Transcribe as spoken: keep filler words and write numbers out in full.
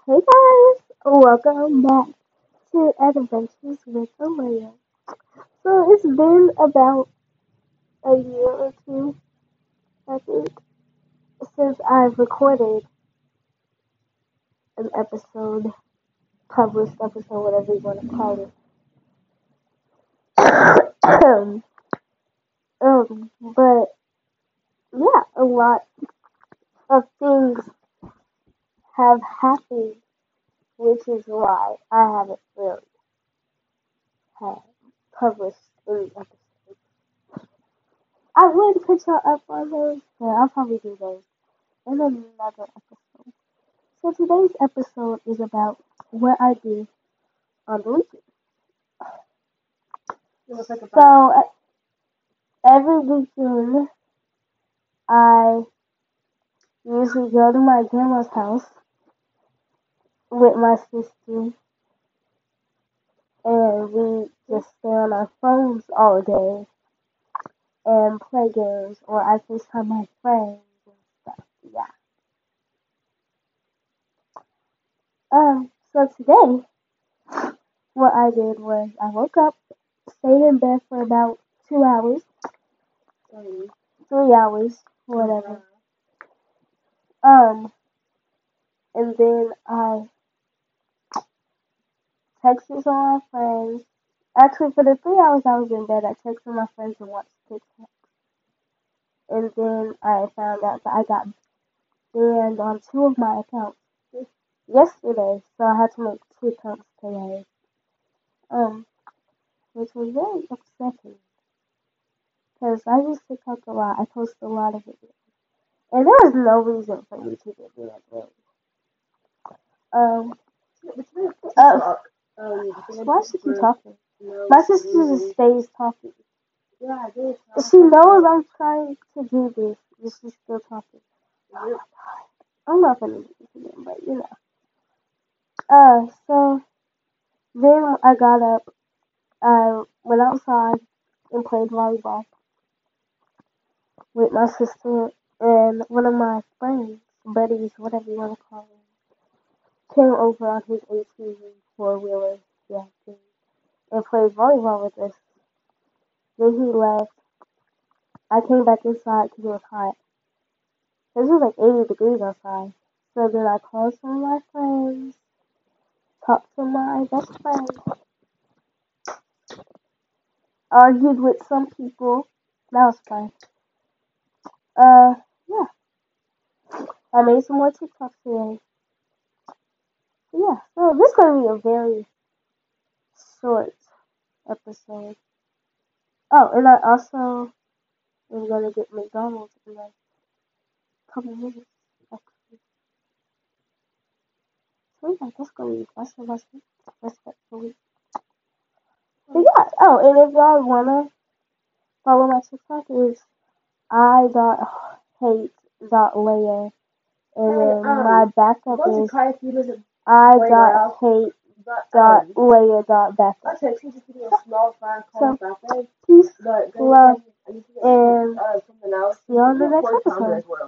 Hey guys, welcome back to Adventures with Alea. So it's been about a year or two, I think, since I've recorded an episode, published episode, whatever you want to call it. um, but yeah, a lot of things have happened, which is why I haven't really had published any episodes. I would put y'all up on those, but I'll probably do those in another episode. So today's episode is about what I do on the weekend. So uh, every weekend I usually go to my grandma's house with my sister and we just stay on our phones all day and play games or I FaceTime my friends and stuff. Yeah. Um, so today what I did was I woke up, stayed in bed for about two hours, three, three hours, whatever. Um, and then I texted some of my friends. Actually, for the three hours I was in bed, I texted my friends and watched TikTok. And then I found out that I got banned on two of my accounts yesterday, so I had to make two accounts today. Um, which was very upsetting because I use TikTok a lot. I post a lot of videos. And there was no reason for me to get banned, really. Um, uh, why should she keep talking? My sister just stays talking. She knows I'm trying to do this, but she's still talking. Oh my god. I'm not gonna do this again, but you know. Uh, so then I got up, I went outside and played volleyball with my sister and one of my friends, buddies, whatever you want to call him, came over on his eighteen four wheeler, yeah, thing, and played volleyball with us. Then he left. I came back inside because it was hot. It was like eighty degrees outside. So then I called some of my friends, talked to my best friend, argued with some people. That was fun. Uh, yeah. I made some more TikToks today. Yeah, so this is going to be a very short episode. Oh, and I also am going to get McDonald's in like a couple minutes, actually. So yeah, that's going to be that's the rest respectfully. But yeah, oh, and if y'all want to follow my TikTok, is I dot hate dot layer, and then my backup is I dot hate dot layer dot backup. So peace, love, and see you on the next episode.